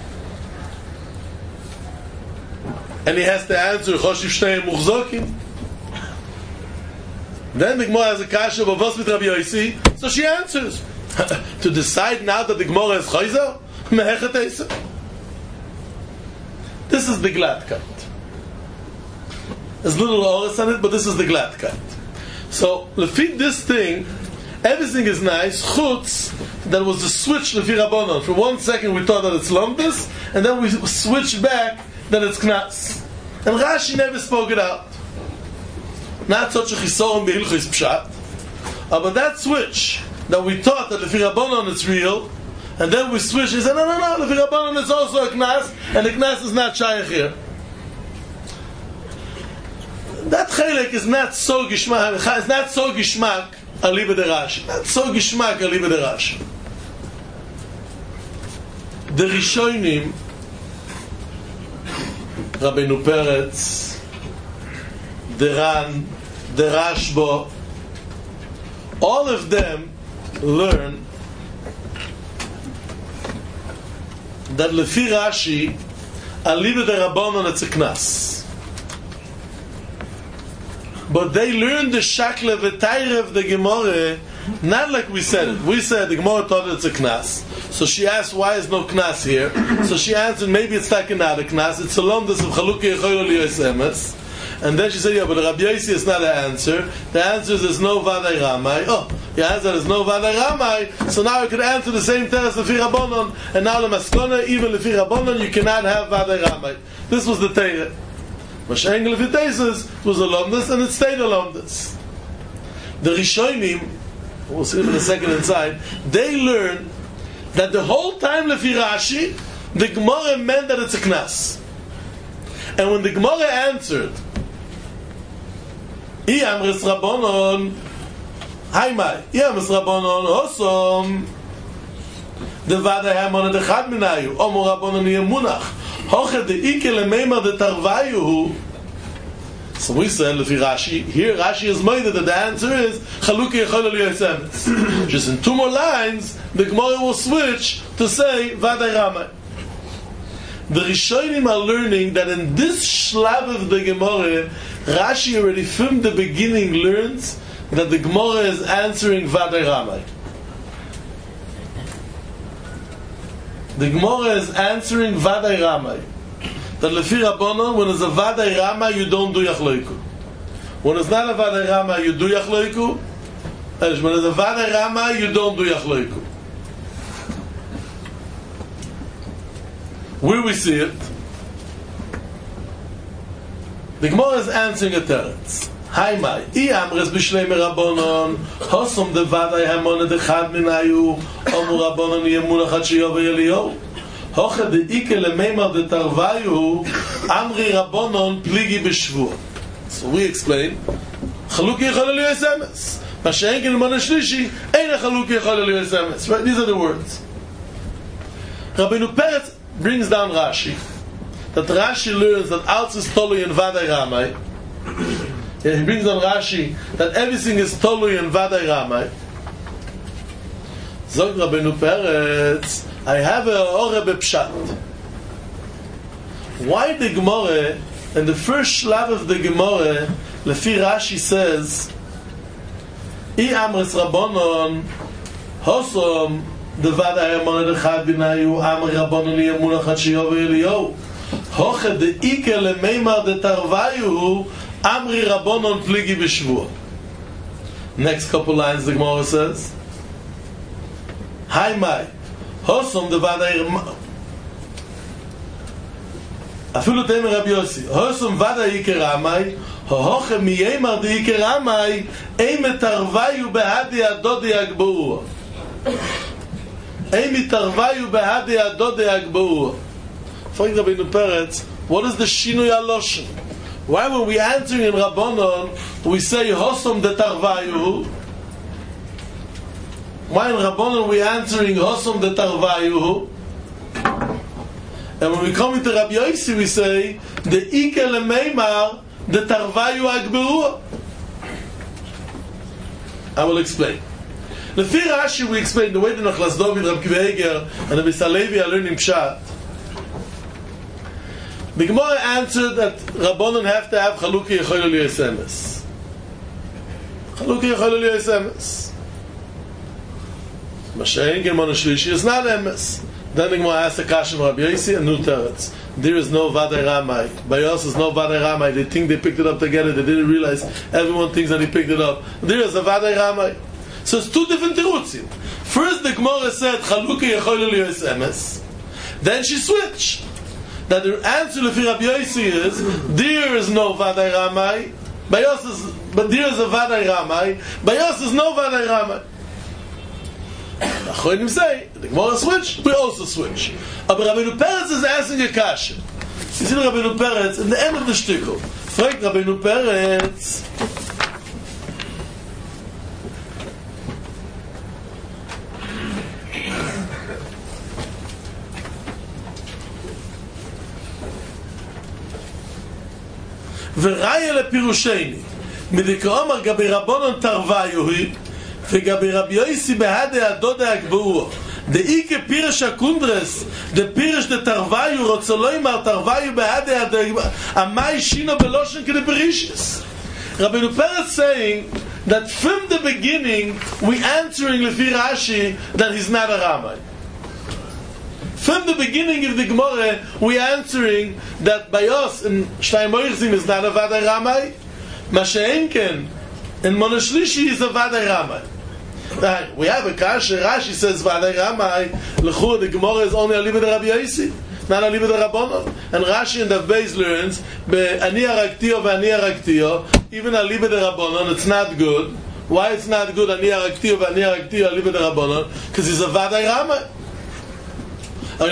B: and he has to answer choshiv shnei muchzokim. Then the Gemara has a kasha, but what's with Rabbi Yossi? So she answers. To decide now that the Gemara is chayzer? Me'echet Eisa. This is the glad cut. There's little oris on it, but this is the glad cut. So, lefi this thing, everything is nice, chutz, that was the switch lefi Rabbanon. For 1 second we thought that it's lomdus, and then we switched back that it's knas. And Rashi never spoke it out. Not such a chisoron b'hilchos pshat, but that switch that we thought that lefi Rabbanon it's real, and then we switch. He said, no, lefi Rabbanon it's also a knas, and the knas is not shayach here. That chelek is not so gishmak. It's not so gishmak aliba de Rashi. Not so gishmak aliba de Rashi. The Rishonim, Rabbeinu Peretz, the Ran, the Rashba, all of them learn that lefi Rashi, aliba de Rabbanon it's a knas. But they learned the shakla v'tayre of the Gemara, not like we said it. We said the Gemara thought it's a knas. So she asked, why is no knas here? So she answered, maybe it's not a knas. It's a lomdas of chalukei yochayol liyos emes. And then she said, yeah, but Rabbi Yossi is not an answer. The answer is there's no vadai ramai. Oh, the answer is no vadai ramai. So now you could answer the same teres lefi Rabbanon. And now the maskona, even lefi Rabbanon, you cannot have vadai ramai. This was the teire. Masha'engel lefi Teisves was a lomdas, and it stayed a lomdas. The Rishonim, we'll see them in a second inside, they learn that the whole time lefi Rashi, the Gemara meant that it's a knas. And when the Gemara answered, I amris Rabbanon, Haimai, I amris Rabbanon, Hosom, the Vada Hamon de Chad Minayu, Omo Rabbanon Yemunach, Hoche de Ike Lemeima de Tarvayu. So we said, Lefi Rashi, here Rashi is made that the answer is Chalukei yochayol liyos emes. Just in 2 more lines, the Gemara will switch to say Vadai Ramai. The Rishonim are learning that in this shlav of the Gemara, Rashi already from the beginning learns that the Gemara is answering Vadai Ramai. The Gemara is answering Vadai Ramai. That lefi Rabbanon, when it's a Vadai Ramai, you don't do Yachloiku. When it's not a Vadai Ramai, you do Yachloiku. When it's a Vadai Ramai, you don't do Yachloiku. Where we see it, the Gemara is answering a teretz. Hi mai, I amres b'shlei Rabbanon, hosom de Vadai Hamon de Chad Minayu, omu Rabbanon yemunach ad sheyov Eliyahu. Hoche de Ike lemeimar de Tarvayu, amri Rabbanon pligi b'shvua. So we explain, Chalukei yochayol liyos emes. Masha'engel mana shlishi, ein Chalukei yochayol liyos emes. Right? These are the words. Rabbeinu Peretz brings down Rashi, that Rashi learns that Alts is Tolui and Vadai Ramai. Yeah, he brings down Rashi that everything is Tolui and Vadai Ramai. Zog Rabbeinu Peretz, I have a Ore Bepshat. Why the Gemara, in the first shlav of the Gemara, Lefi Rashi says I Amris Rabbanon Hosom the Vada Amon the Chad Binayu Amr Rabbanon Yemuna Chachiyov Eliyo Hoche the Ike Lemeimar the Tarvayu Amri Rabbanon Pligi B'Shvua. Next couple lines the Gemara says Hai Mai Hosom the Vada Afilu Temer Rabbi Yossi Hosom Vada Ike Ramai Hoche Miyemar the Ike Ramai Eime Tarvayu Behadi Adodi Agboua Eime Tarvayu Behadi Adodi Agboua. Frag Rabbeinu Peretz, what is the Shinui Aloshin? Why when we answer in Rabbanon we say Hosom de Tarvayu? Why in Rabbanon we answering Hosom de Tarvayu? And when we come into Rabbi Yossi we say the Ike Lemeimar the Tarvayu Agberu. I will explain. The Fi Rashi we explain the way the Nachlas David, Rabbi Kiva and Rabbi Salevi are learning Pshat. The Gemara answered that Rabbanon have to have Chaluki Yechol Emes. Chaluki Yechol Emes. Mashayin Gemara Shlishi is not Emes. Then the Gemara asked the Kashem Rabbi Yossi and new teretz. There is no Vadai Ramai. By us is no Vadai Ramai. They think they picked it up together. They didn't realize everyone thinks that he picked it up. There is a Vadai Ramai. So it's two different terutzim. First the Gemara said Chaluki Yechol Emes. Then she switched. That the answer to Rabbi Yossi is there is no Vadai Ramai. By us is, but there is a Vadai Ramai. By us is no Vadai Ramai. Achronim say the Gemara switch, we also switch. But Rabbeinu Peretz is asking a kasha. You see Rabbeinu Peretz in the end of the shtickle. Fragt Rabbeinu Peretz. ורaya לפירושני מדקאמר גבי רבונן תרוויו וגבי רבי יוסי בהדה הדודה הגבוהו דאיקה פירש הקונדרס דפירש דתרוויו רוצה לא אמר תרוויו בהדה המאי שינו בלושן כדברישס. Rabbeinu Peretz saying that from the beginning we answering Lefi Rashi that he's not a Ramai. From the beginning of the Gemara, we answering that by us in Shnai Moichzim is not a Vadai Ramai, Masha'enken in Monashlishi is a Vadai Ramai. We have a kasha. Rashi says Vadai Ramai. L'chur the Gemara is only a Libed Rabbi Yossi, not a Libed Rabbanon. And Rashi in the base learns Ani Araktio ve'Ani Araktio. Even a Libed Rabbanon, it's not good. Why it's not good? Ani Araktio ve'Ani Araktio a Libed Rabbanon because he's a Vadai Ramai. So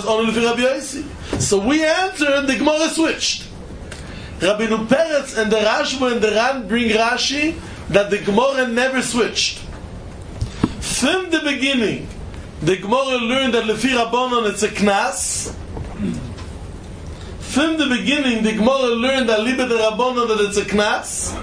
B: we answered and the Gemara switched. Rabbeinu Peretz and the Rashba and the Ran bring Rashi that the Gemara never switched. From the beginning, the Gemara learned that Lefi Rabbanon it's a Knas. From the beginning, the Gemara learned that Libed Rabbanon that it's a Knas.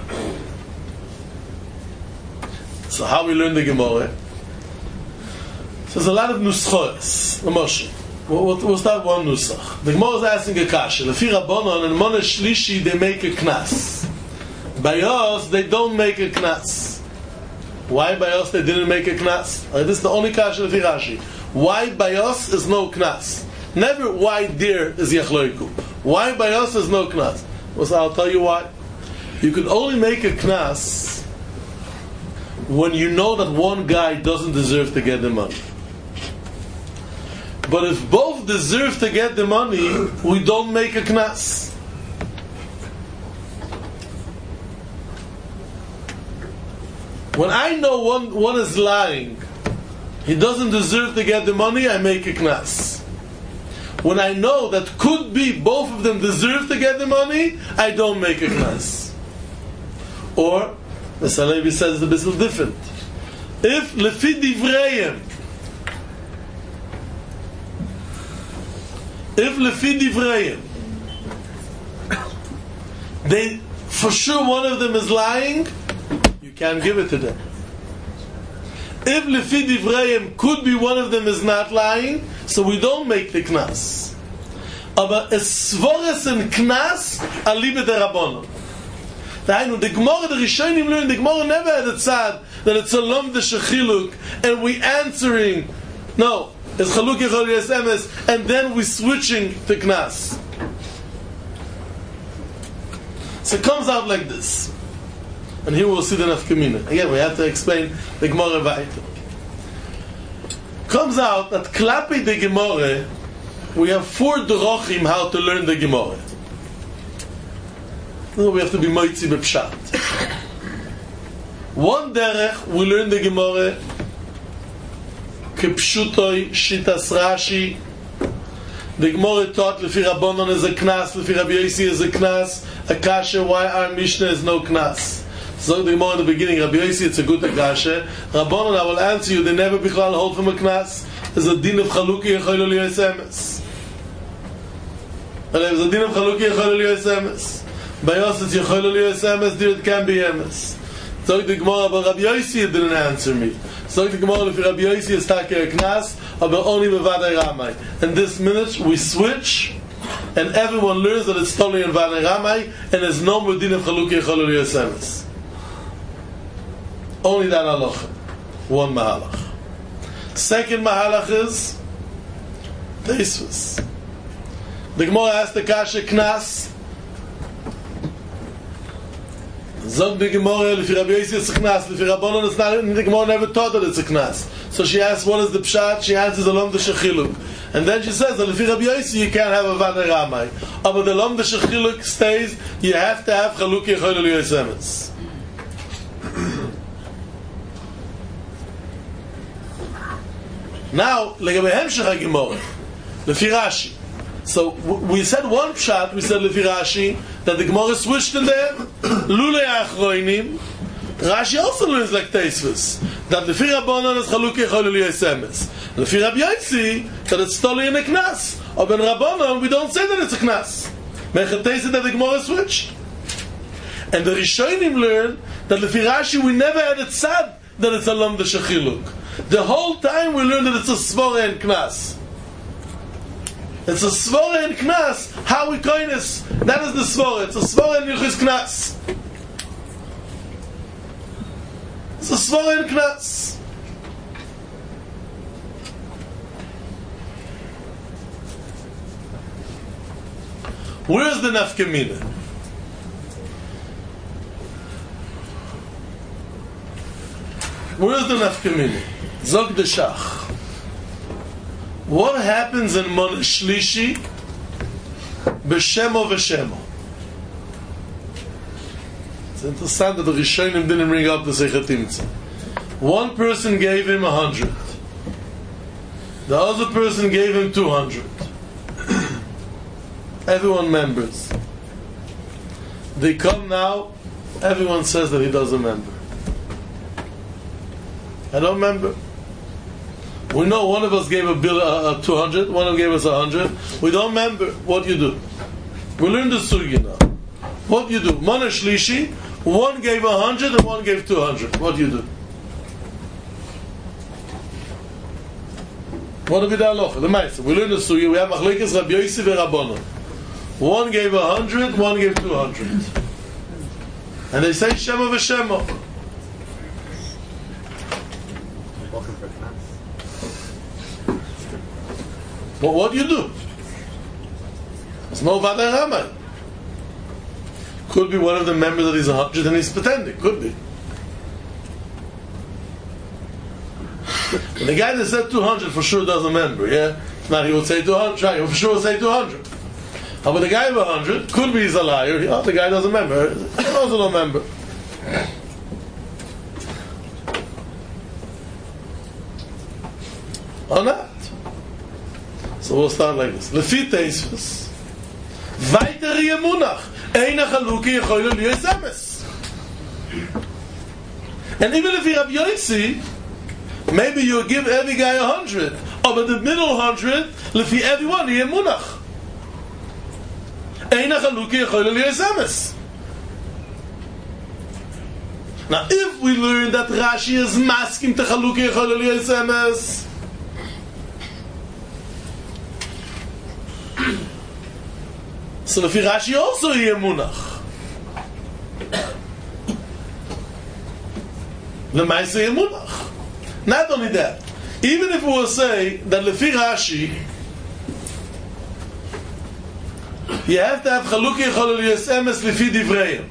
B: So how we learn the Gemara? So there's a lot of nuschos. We'll start one nusach. The Gemara is asking a kasha. Lefi Rabbanon and Mona Shlishi they make a knas. By us they don't make a knas. Why by us they didn't make a knas? This is the only kasha Lefi Rashi. Why by us is no knas? Never why there is yachloiku. Why by us is no knas? Well, so I'll tell you why. You can only make a knas when you know that one guy doesn't deserve to get the money. But if both deserve to get the money, we don't make a knas. When I know one is lying, he doesn't deserve to get the money, I make a knas. When I know that could be both of them deserve to get the money, I don't make a knas. Or, the Salevi says it's a bit different. If lefi divrayim, they for sure one of them is lying, you can't give it to them. If lefi divrayim could be one of them is not lying, so we don't make the knas. Aber es svores and knas a libe der Rabbanon. The Gemara, the Rishonim learned, the Gemara never had a tzad that it's a lomde shechiluk, and we answering, no, it's chaluk yechol liyos emes, and then we switching to knas. So it comes out like this. And here we'll see the nafkamina. Again, we have to explain the Gemara weiter. Comes out that klapi the Gemara, we have 4 drochim how to learn the Gemara. We have to be moitzi b'pshat. One derech, we learn the Gemara kepshutoi shitas Rashi. The Gemara taught lefi Rabbanon is a knas, lefi Rabbi Yossi is a knas. Akasha, why our Mishnah is no knas? So the Gemara in the beginning, Rabbi Yossi, it's a good akasha. Rabbanon, I will answer you, they never bichlal hold from a knas. There's a din of chaluki yechol liyos emes. There's a din of chaluki yechol liyos emes. By us it's yechol liyos emes, there it can be emes. So the Gemara, but Rabbi Yossi didn't answer me. So the Gemara, if Rabbi Yossi is take a knas, but only bevadei ramai. In this minute, we switch, and everyone learns that it's totally in vadei ramai, and there's no more din of chaluki yechol liyos emes. Only that halacha. One mahalach. Second mahalach is Teisvus. The Gemara asked the kasha knas. Zog the Gemara, if Rabbi Yossi is a knas, if Rabbanon is not, the Gemara never taught that it's a knas. So she asks, what is the pshat? She answers, the lom de shechiluk. And then she says that if Rabbi Yossi, you can't have a vadei ramai. But the lom de shechiluk stays, you have to have chaluk yechol liyos emes. Now, legabe hemshech haGemara, lefi Rashi. So we said one pshat. We said lefi Rashi that the Gemara switched in there. Lulei achroinim. Rashi also learns like Teisvus that lefi Rabbanon is chaluk yechol liyos emes. Lefi Rabbi Yossi that it's totally in a knas. Or ben Rabbanon we don't say that it's a knas. Mechatei that the Gemara switched. And the Rishonim learn that lefi Rashi we never had it said that it's a lom de shechiluk. The whole time we learned that it's a svara and knas. It's a svara and knas. How we coin this? That is the svara. It's a svara and yuchis knas. It's a svara and knas. Where's the nafkamina? Where's the nafkamina? Zog de Shach. What happens in Mon Shlishi b'shemo v'shemo? It's interesting that the Rishonim didn't bring up the Seichet Timtzah. One person gave him 100. The other person gave him 200. Everyone members. They come now, everyone says that he doesn't remember. I don't remember. We know one of us gave a bill 200, one of us gave us 100. We don't remember. What you do? We learn the sugya now. What you do? Mana shlishi, one gave 100 and one gave 200. What do you do? What do we do? The Ma'aser. We learn the sugya. We have machlekes Rabbi Yossi and Rabbanon. One gave 100, one gave 200. And they say shema v'shema. But what do you do? There's no vadei ramai. Could be one of the members that he's 100 and he's pretending. Could be. And the guy that said 200 for sure doesn't remember, yeah? If not, he would say 200. Right, he for sure would say 200. But the guy with 100, could be he's a liar. The guy doesn't remember. He also don't remember. Or not. So we'll start like this. Lefi Teisvus. Weiter yemunach. Eina chaluki yechol liyos emes. And even if you have Yossi, maybe you give every guy 100. But the middle 100, lefi everyone yemunach. Eina chaluki yechol liyos emes. Now, if we learn that Rashi is masking to chaluki yechol liyos emes, so lefi Rashi also yemunach. the Maaseh Yemunach. Not only that, even if we will say that Lefi Rashi, you have to have Chalukah Yechol Liyos Emes Lefi Divreim.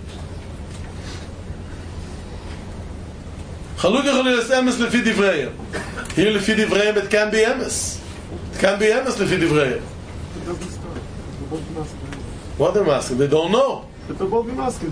B: Chalukah Yechol Liyos Emes Lefi Divreim. Here Lefi Divreim it can be Emes. It can be Emes Lefi Divreim. What they're asking? They don't know.
A: But they're both masking.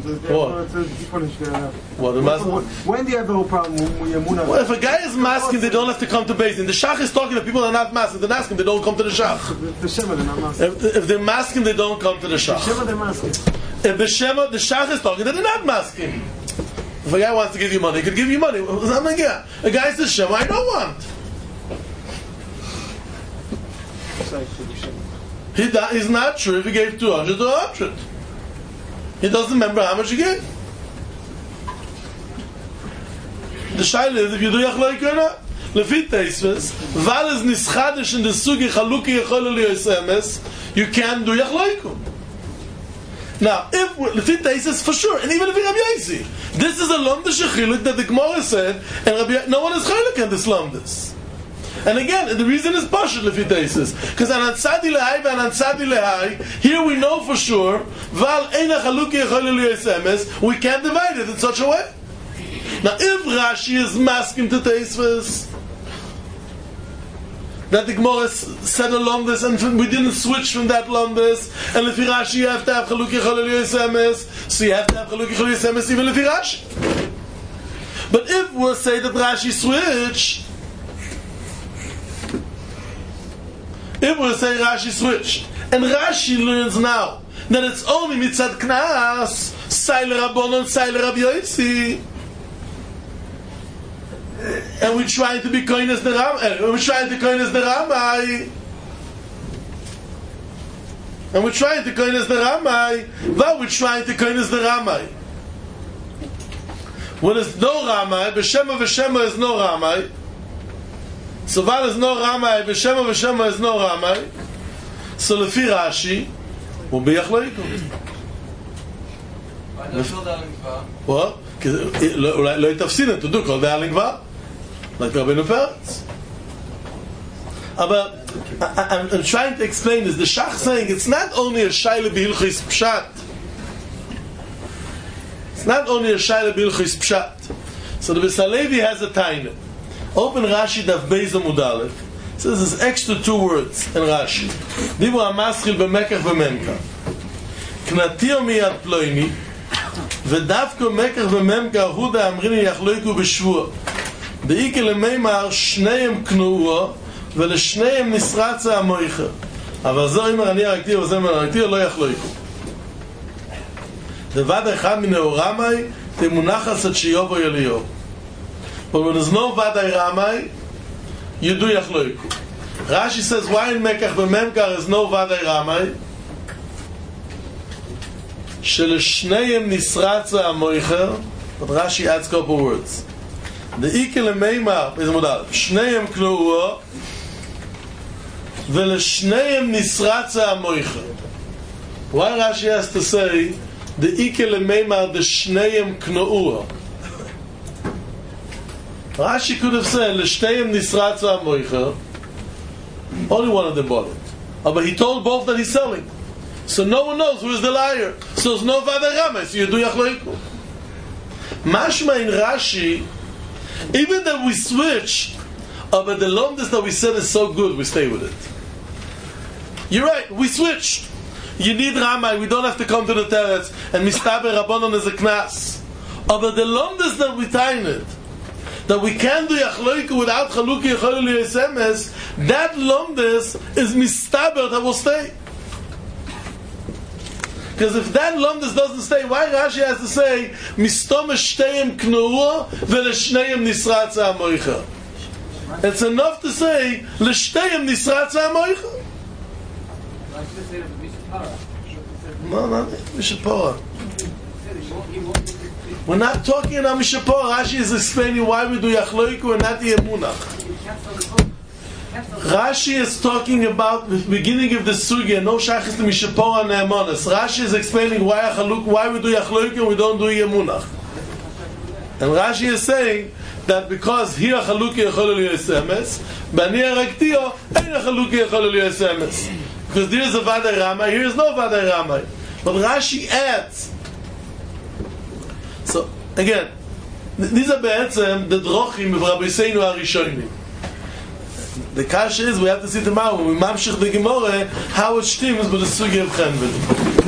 B: What they're asking?
A: When do you have the whole problem with Yemuna?
B: Well, if a guy is masking, they don't have to come to Beis Din. The Shach is talking to people that are not masking. They're masking, they don't come to the Shach.
A: The Shema, they're not masking.
B: If they're masking, they don't come to the Shach.
A: The Shema, they're masking.
B: If the Shema, the Shach is talking, they're not masking. If a guy wants to give you money, he could give you money. A guy says Shema, I don't want. He's not sure if he gave 200 or 100. He doesn't remember how much he gave. The shaila is if you do Yachloik or not. Lefit Teisves, Val is nischadish in the sugi Chalukah Yechol Liyos Emes, you can do Yachloikum. Now, if Lefit Teisves for sure, and even if Rabbi Yosi, this is a Lomdish Chiluk that the Gemara said, and no one is Chiluk in this Lomdish. And again, the reason is Pashut Lefit Teisves, because Anan Tzadi Lehai and Anan Tzadi Lehai, here we know for sure, Val Eina Chalukah Yechol Liyos Emes, we can't divide it in such a way. Now, if Rashi is masking to Teisves, that the Gemara said along this, and we didn't switch from that Lombis, and if Rashi you have to have Chalukah Yechol Liyos Emes, so you have to have Chalukah Yechol Liyos Emes even if Rashi. But if we'll say that Rashi switched, if we'll say Rashi switched, and Rashi learns now that it's only Mitzad Knas, Saile Rabbonon, Saile Rabbi Yosi, and we're trying to be koines the Ramai, we're trying to koines the Ramai, and we're trying to koines the Ramai, well, we're trying to koines the Ramai. When there's no Ramai, B'Shema V'Shema is no Ramai, so Val is no Ramai, B'Shema V'Shema is no Ramai, so Lefi Rashi, will be Yachloikum. What? לא יתפסין to do כל דאלין כבר like Rabbeinu Peretz. But I'm trying to explain this. The Shach saying it's not only a shaila b'hilchis pshat. It's not only a shaila b'hilchis pshat. So the Besalevi has a taina. Open Rashi daf Beis Amud Aleph. Says there's extra 2 words in Rashi. Dibu hamaschil b'mekach v'memka. Knatio miyad ploini. ודווקא מקח וממקח הוא דאמריני יחלוקו בשבוע דאיקה למימר שניהם קנועו ולשניהם נסרצה המויכה אבל זו אמר אני הרגתיר וזה אמר הרגתיר לא יחלוקו דבד אחד מנאורמי תמונחס עד שיובו יליוב but when there's no vadai ramai you do yachloiku. Rashi says why in mekach וממקח there's no vadai ramai שלשניהם נסרצה המויכר, but Rashi adds a couple words. דאיקה למימר, איזה מודל, שניהם קנועו, ולשניהם נסרצה המויכר. Why Rashi has to say, דאיקה למימר, דשניהם קנועו? Rashi could have said, לשניהם נסרצה המויכר, only one of them bought it. But he told both that he's selling. So no one knows who is the liar. So there's no Vadai Ramai, so you do Yachloiku. Mashma in Rashi, even that we switch, but the Lomdus that we said is so good, we stay with it. You're right, we switched. You need Ramai, we don't have to come to the Teretz, and Mistaber Rabbanon is a Knas. But the Lomdus that we tie it, that we can do Yachloiku without Chalukah Yechol Liyos Emes, that Lomdus is Mistaber that will stay. Because if that Lomdus doesn't stay, why Rashi has to say Mistom Shteim Knu'u Veleshneim Nisratza Amoicha? It's enough to say Leshteim Nisratza Amoicha. No, not Mishapora. We're not talking about Mishapora. Rashi is explaining why we do Yachloiku and not the Emunach. Rashi is talking about the beginning of the sugya, no shachis to Mishapora and Ne'emonis. Rashi is explaining why we do Yachloiku and we don't do Yemunach. And Rashi is saying that because here Chaluki Yechol Liyos Emes, Bani Araktio Ein Chaluki Yechol Liyos Emes. Because there is a Vadai Ramai, here is no Vadai Ramai. But Rashi adds. So again, these are the drochim of Rabbi Seinu Arishonim. The kasha is we have to see tomorrow when we mamshich the Gemara how it steams with the sugi of Chenvel.